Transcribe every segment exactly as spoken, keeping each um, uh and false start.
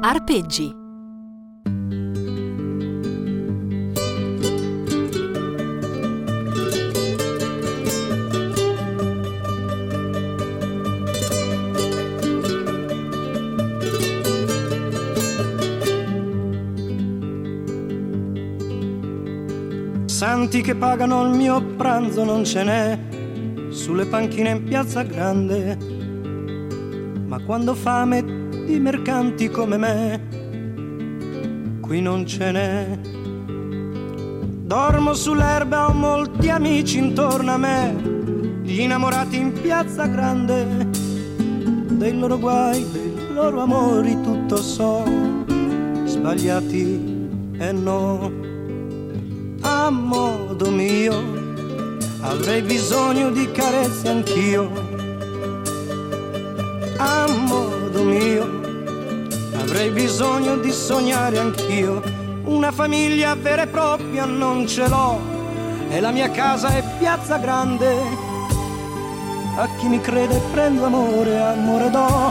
Arpeggi. Santi che pagano il mio pranzo non ce n'è sulle panchine in Piazza Grande, ma quando fame di mercanti come me qui non ce n'è. Dormo sull'erba, ho molti amici intorno a me, gli innamorati in Piazza Grande, dei loro guai, dei loro amori tutto so, sbagliati e no. A modo mio avrei bisogno di carezze anch'io, a modo mio avrei bisogno di sognare anch'io. Una famiglia vera e propria non ce l'ho e la mia casa è Piazza Grande. A chi mi crede prendo amore, amore do,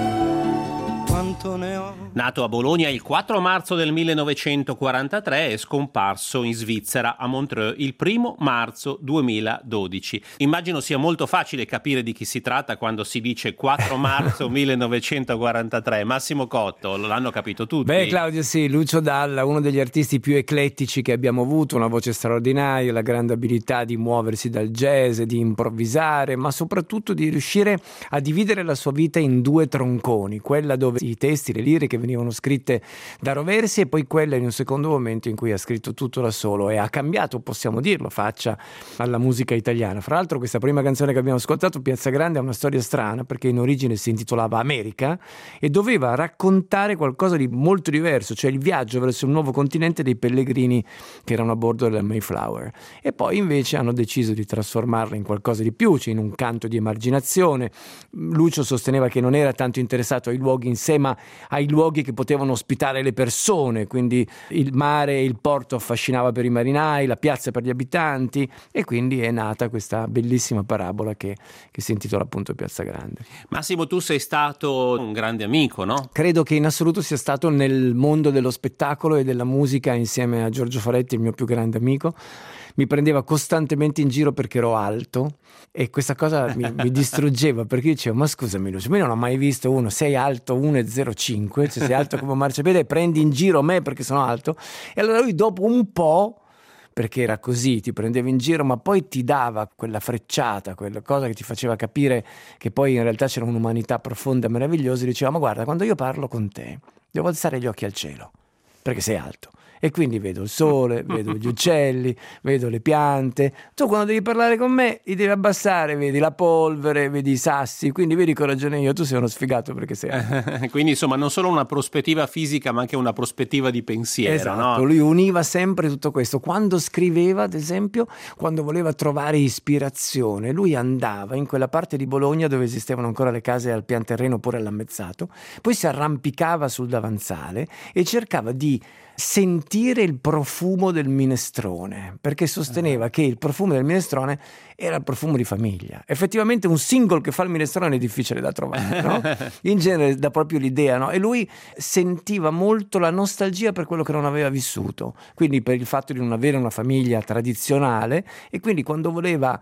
quanto ne ho. Nato a Bologna il quattro marzo del millenovecentoquarantatré e scomparso in Svizzera a Montreux il primo marzo duemiladodici. Immagino sia molto facile capire di chi si tratta quando si dice quattro marzo millenovecentoquarantatré. Massimo Cotto, l'hanno capito tutti. Beh, Claudio, sì, Lucio Dalla, uno degli artisti più eclettici che abbiamo avuto, una voce straordinaria, la grande abilità di muoversi dal jazz, di improvvisare, ma soprattutto di riuscire a dividere la sua vita in due tronconi, quella dove i testi, le liriche venivano scritte da Roversi e poi quella in un secondo momento in cui ha scritto tutto da solo e ha cambiato, possiamo dirlo, faccia alla musica italiana. Fra l'altro questa prima canzone che abbiamo ascoltato, Piazza Grande, ha una storia strana perché in origine si intitolava America e doveva raccontare qualcosa di molto diverso, cioè il viaggio verso il nuovo continente dei pellegrini che erano a bordo della Mayflower, e poi invece hanno deciso di trasformarla in qualcosa di più, cioè in un canto di emarginazione. Lucio sosteneva che non era tanto interessato ai luoghi in sé ma ai luoghi che potevano ospitare le persone, quindi il mare e il porto affascinava per i marinai, la piazza per gli abitanti, e quindi è nata questa bellissima parabola che, che si intitola appunto Piazza Grande. Massimo, tu sei stato un grande amico, no? Credo che in assoluto sia stato nel mondo dello spettacolo e della musica, insieme a Giorgio Faletti, il mio più grande amico. Mi prendeva costantemente in giro perché ero alto e questa cosa mi, mi distruggeva, perché io dicevo: ma scusami Lucio, io non ho mai visto uno, sei alto uno virgola zero cinque, cioè sei alto come un marciapiede e prendi in giro me perché sono alto. E allora lui dopo un po', perché era così, ti prendeva in giro ma poi ti dava quella frecciata, quella cosa che ti faceva capire che poi in realtà c'era un'umanità profonda e meravigliosa, e diceva: ma guarda, quando io parlo con te devo alzare gli occhi al cielo perché sei alto. E quindi vedo il sole, vedo gli uccelli, vedo le piante. Tu quando devi parlare con me li devi abbassare, vedi la polvere, vedi i sassi, quindi vedi che ho ragione io, tu sei uno sfigato perché sei... Quindi insomma non solo una prospettiva fisica ma anche una prospettiva di pensiero. Esatto, no? Lui univa sempre tutto questo. Quando scriveva, ad esempio, quando voleva trovare ispirazione, lui andava in quella parte di Bologna dove esistevano ancora le case al pian terreno oppure all'ammezzato, poi si arrampicava sul davanzale e cercava di sentire il profumo del minestrone, perché sosteneva uh-huh. che il profumo del minestrone era il profumo di famiglia. Effettivamente un single che fa il minestrone è difficile da trovare, no? In genere dà proprio l'idea, no? E lui sentiva molto la nostalgia per quello che non aveva vissuto, quindi per il fatto di non avere una famiglia tradizionale, e quindi quando voleva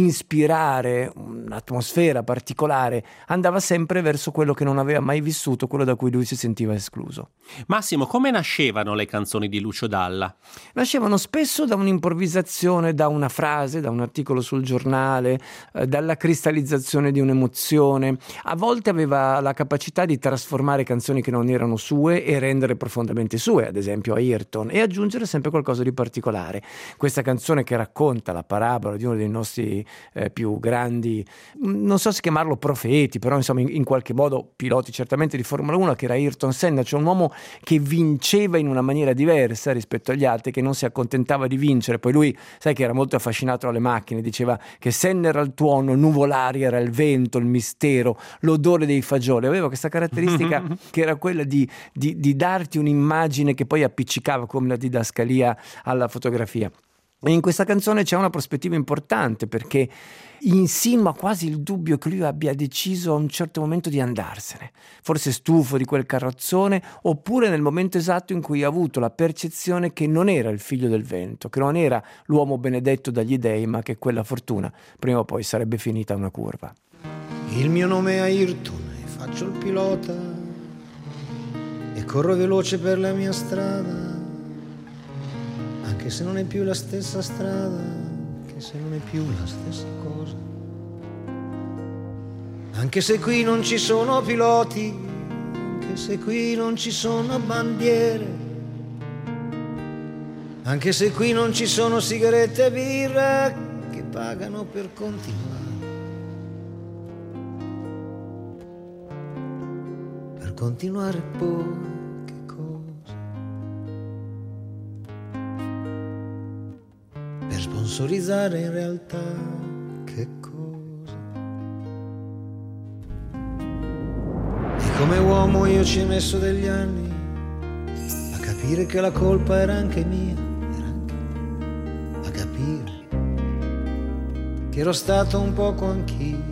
ispirare un'atmosfera particolare andava sempre verso quello che non aveva mai vissuto, quello da cui lui si sentiva escluso. Massimo, come nascevano le canzoni di Lucio Dalla? Nascevano spesso da un'improvvisazione, da una frase, da un articolo sul giornale, eh, dalla cristallizzazione di un'emozione. A volte aveva la capacità di trasformare canzoni che non erano sue e rendere profondamente sue, ad esempio Ayrton, e aggiungere sempre qualcosa di particolare. Questa canzone che racconta la parabola di uno dei nostri eh, più grandi, non so se chiamarlo profeti, però insomma in, in qualche modo piloti certamente di Formula uno, che era Ayrton Senna, cioè un uomo che vinceva in una maniera diversa rispetto agli altri, che non si accontentava di vincere. Poi lui, sai che era molto affascinato alle macchine, diceva che Senna era il tuono, nuvolari era il vento, il mistero, l'odore dei fagioli. Aveva questa caratteristica che era quella di, di, di darti un'immagine che poi appiccicava come la didascalia alla fotografia. E in questa canzone c'è una prospettiva importante, perché insinua quasi il dubbio che lui abbia deciso a un certo momento di andarsene, forse stufo di quel carrozzone, oppure nel momento esatto in cui ha avuto la percezione che non era il figlio del vento, che non era l'uomo benedetto dagli dei, ma che quella fortuna prima o poi sarebbe finita a una curva. Il mio nome è Ayrton e faccio il pilota e corro veloce per la mia strada, anche se non è più la stessa strada, anche se non è più la stessa cosa, anche se qui non ci sono piloti, anche se qui non ci sono bandiere, anche se qui non ci sono sigarette e birra che pagano per continuare, per continuare poi. Sponsorizzare in realtà che cosa? E come uomo io ci ho messo degli anni a capire che la colpa era anche mia, era anche mia, a capire che ero stato un poco anch'io.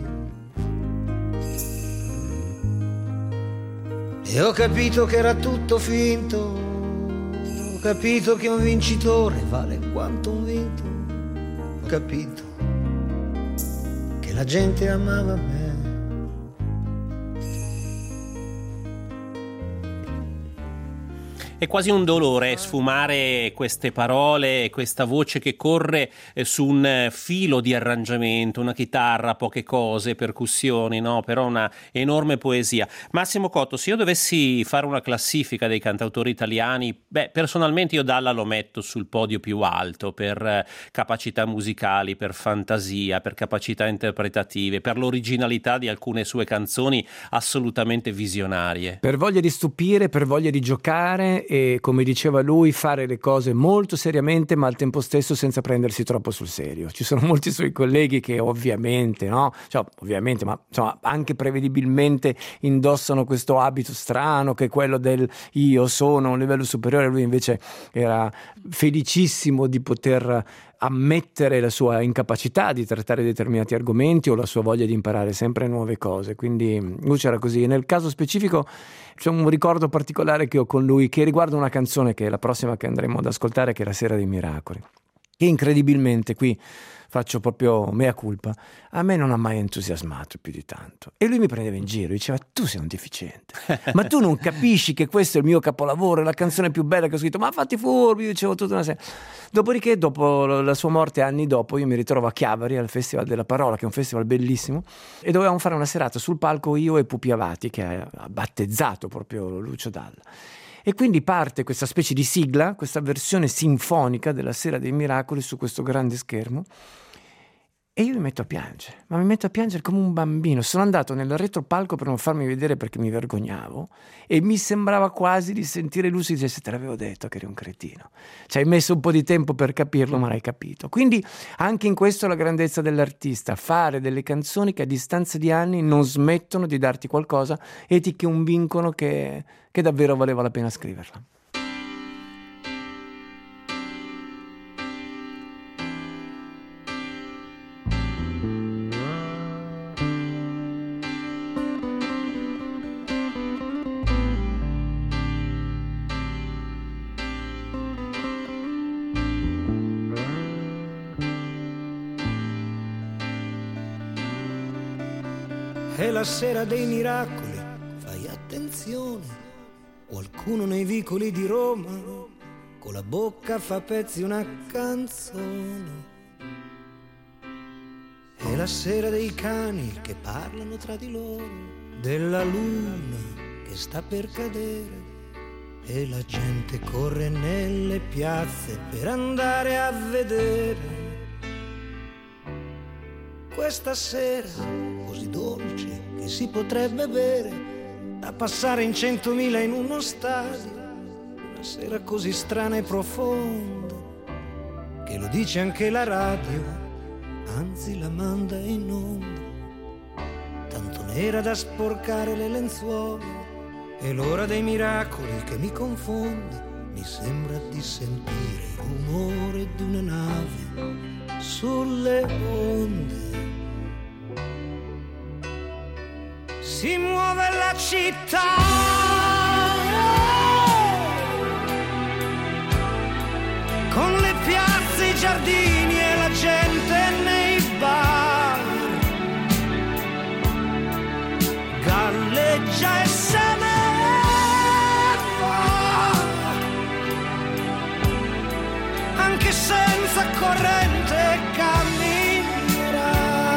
E ho capito che era tutto finto, ho capito che un vincitore vale quanto un vinto. Ho capito che la gente amava me. È quasi un dolore sfumare queste parole, questa voce che corre su un filo di arrangiamento, una chitarra, poche cose, percussioni, no? Però una enorme poesia. Massimo Cotto, se io dovessi fare una classifica dei cantautori italiani, beh, personalmente io Dalla lo metto sul podio più alto per capacità musicali, per fantasia, per capacità interpretative, per l'originalità di alcune sue canzoni assolutamente visionarie. Per voglia di stupire, per voglia di giocare e, come diceva lui, fare le cose molto seriamente ma al tempo stesso senza prendersi troppo sul serio. Ci sono molti suoi colleghi che ovviamente, no? Cioè, ovviamente, ma insomma anche prevedibilmente indossano questo abito strano che è quello del io sono a un livello superiore. Lui invece era felicissimo di poter ammettere la sua incapacità di trattare determinati argomenti o la sua voglia di imparare sempre nuove cose, quindi lui c'era così. Nel caso specifico c'è un ricordo particolare che ho con lui che riguarda una canzone che è la prossima che andremo ad ascoltare, che è La Sera dei Miracoli, che incredibilmente qui faccio proprio mea culpa, a me non ha mai entusiasmato più di tanto. E lui mi prendeva in giro, diceva: tu sei un deficiente, ma tu non capisci che questo è il mio capolavoro, è la canzone più bella che ho scritto, ma fatti furbi, io dicevo tutta una serie. Dopodiché, dopo la sua morte, anni dopo, io mi ritrovo a Chiavari al Festival della Parola, che è un festival bellissimo, e dovevamo fare una serata sul palco io e Pupi Avati, che ha battezzato proprio Lucio Dalla. E quindi parte questa specie di sigla, questa versione sinfonica della Sera dei Miracoli su questo grande schermo, e io mi metto a piangere, ma mi metto a piangere come un bambino. Sono andato nel retropalco per non farmi vedere perché mi vergognavo, e mi sembrava quasi di sentire lui si dice: se te l'avevo detto che eri un cretino, ci hai messo un po' di tempo per capirlo ma l'hai capito. Quindi anche in questo la grandezza dell'artista, fare delle canzoni che a distanza di anni non smettono di darti qualcosa e ti convincono che, che davvero valeva la pena scriverla. È la sera dei miracoli, fai attenzione, qualcuno nei vicoli di Roma con la bocca fa pezzi una canzone. È la sera dei cani che parlano tra di loro, della luna che sta per cadere, e la gente corre nelle piazze per andare a vedere questa sera così dolce che si potrebbe bere, da passare in centomila in uno stadio. Una sera così strana e profonda che lo dice anche la radio, anzi la manda in onda. Tanto nera da sporcare le lenzuola, è l'ora dei miracoli che mi confonde, mi sembra di sentire il rumore di una nave sulle onde. Si muove la città, con le piazze, i giardini e la gente nei bar. Galleggia e se ne va, anche senza corrente camminerà.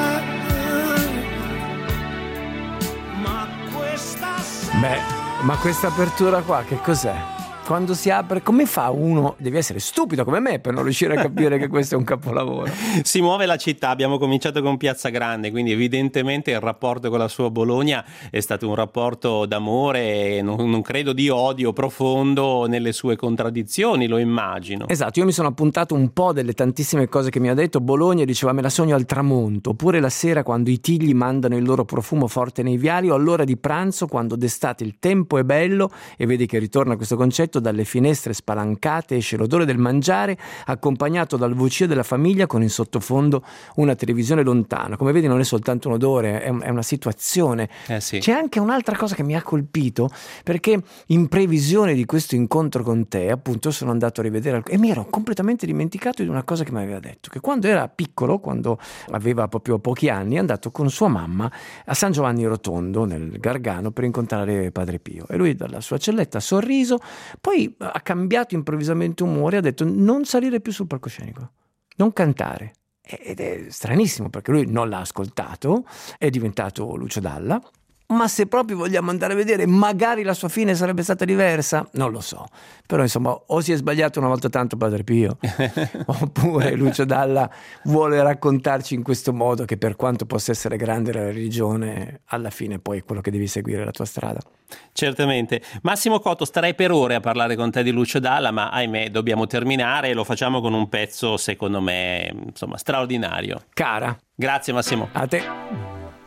Ma questa sera... Beh, ma questa apertura qua che cos'è? Quando si apre, come fa uno? Devi essere stupido come me per non riuscire a capire che questo è un capolavoro. Si muove la città, abbiamo cominciato con Piazza Grande, quindi evidentemente il rapporto con la sua Bologna è stato un rapporto d'amore, non, non credo di odio profondo nelle sue contraddizioni, lo immagino. Esatto, io mi sono appuntato un po' delle tantissime cose che mi ha detto. Bologna diceva me la sogno al tramonto, oppure la sera quando i tigli mandano il loro profumo forte nei viali, o all'ora di pranzo quando d'estate il tempo è bello, e vedi che ritorna questo concetto, dalle finestre spalancate esce l'odore del mangiare accompagnato dal vocio della famiglia con in sottofondo una televisione lontana. Come vedi non è soltanto un odore, è, è una situazione. Eh sì. C'è anche un'altra cosa che mi ha colpito, perché in previsione di questo incontro con te appunto sono andato a rivedere e mi ero completamente dimenticato di una cosa che mi aveva detto, che quando era piccolo, quando aveva proprio pochi anni, è andato con sua mamma a San Giovanni Rotondo nel Gargano per incontrare Padre Pio, e lui dalla sua celletta ha sorriso. Poi ha cambiato improvvisamente umore e ha detto non salire più sul palcoscenico, non cantare. Ed è stranissimo perché lui non l'ha ascoltato, è diventato Lucio Dalla. Ma se proprio vogliamo andare a vedere, magari la sua fine sarebbe stata diversa, non lo so. Però insomma, o si è sbagliato una volta tanto Padre Pio, oppure Lucio Dalla vuole raccontarci in questo modo che per quanto possa essere grande la religione, alla fine poi è quello che devi seguire la tua strada. Certamente. Massimo Cotto, starei per ore a parlare con te di Lucio Dalla, ma ahimè dobbiamo terminare e lo facciamo con un pezzo secondo me insomma straordinario. Cara. Grazie Massimo. A te.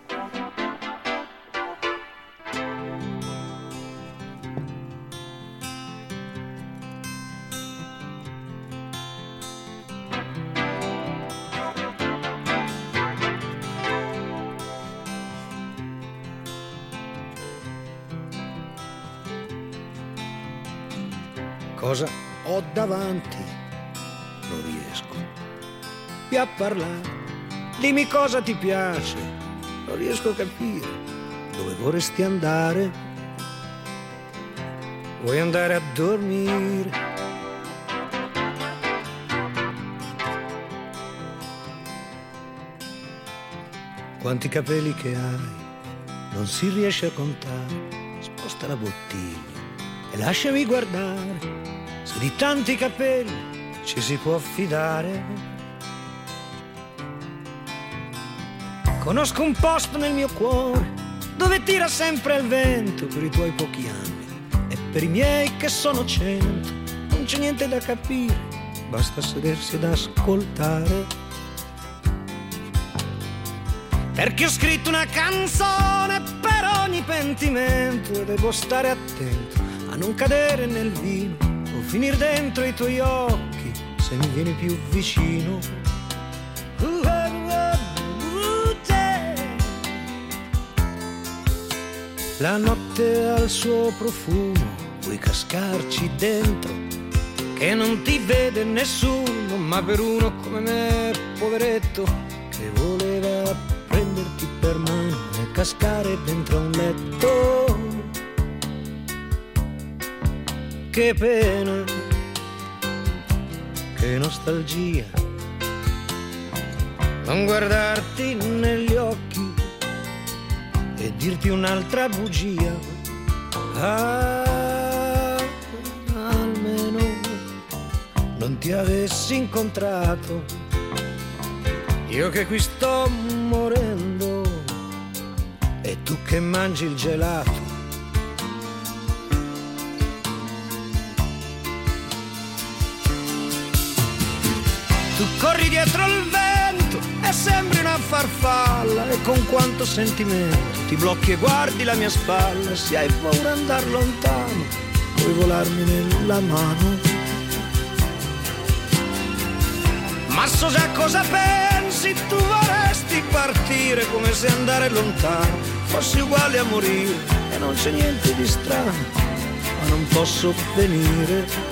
Cosa ho davanti? Non riesco più a parlare. Dimmi cosa ti piace. Non riesco a capire dove vorresti andare. Vuoi andare a dormire? Quanti capelli che hai non si riesce a contare. Sposta la bottiglia e lasciami guardare. Se di tanti capelli ci si può fidare. Conosco un posto nel mio cuore dove tira sempre il vento per i tuoi pochi anni e per i miei che sono cento. Non c'è niente da capire, basta sedersi ed ascoltare. Perché ho scritto una canzone per ogni pentimento e devo stare attento a non cadere nel vino o finir dentro i tuoi occhi se mi vieni più vicino. Uh, uh, uh, uh, yeah. La notte ha il suo profumo, vuoi cascarci dentro che non ti vede nessuno, ma per uno come me, poveretto, che voleva prenderti per mano e cascare dentro un letto. Che pena, che nostalgia, non guardarti negli occhi e dirti un'altra bugia. Ah, almeno non ti avessi incontrato, io che qui sto morendo e tu che mangi il gelato. Tu corri dietro il vento e sembri una farfalla e con quanto sentimento ti blocchi e guardi la mia spalla. Se hai paura andar lontano, volarmi nella mano. Ma so già cosa pensi, tu vorresti partire come se andare lontano fossi uguale a morire e non c'è niente di strano, ma non posso venire.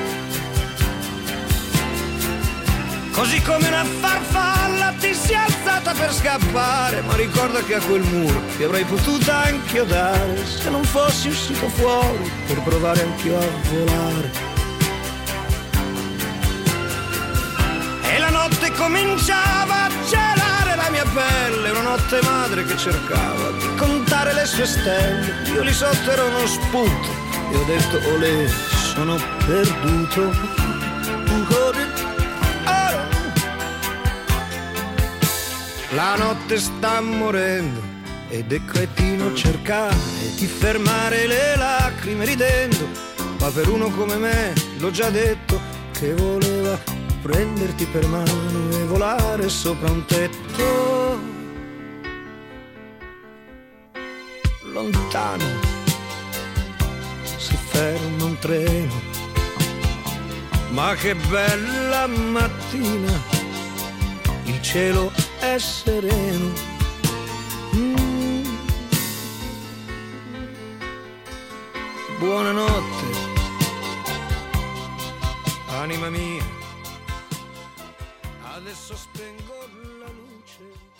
Così come una farfalla ti sei alzata per scappare, ma ricorda che a quel muro ti avrei potuta anche odare se non fossi uscito fuori per provare anch'io a volare. E la notte cominciava a gelare la mia pelle, una notte madre che cercava di contare le sue stelle. Io lì sotto ero uno spunto e ho detto olè, sono perduto. La notte sta morendo ed è cretino cercare di fermare le lacrime ridendo, ma per uno come me, l'ho già detto, che voleva prenderti per mano e volare sopra un tetto lontano. Si ferma un treno, ma che bella mattina, il cielo è sereno. Mm. Buonanotte, anima mia, adesso spengo la luce.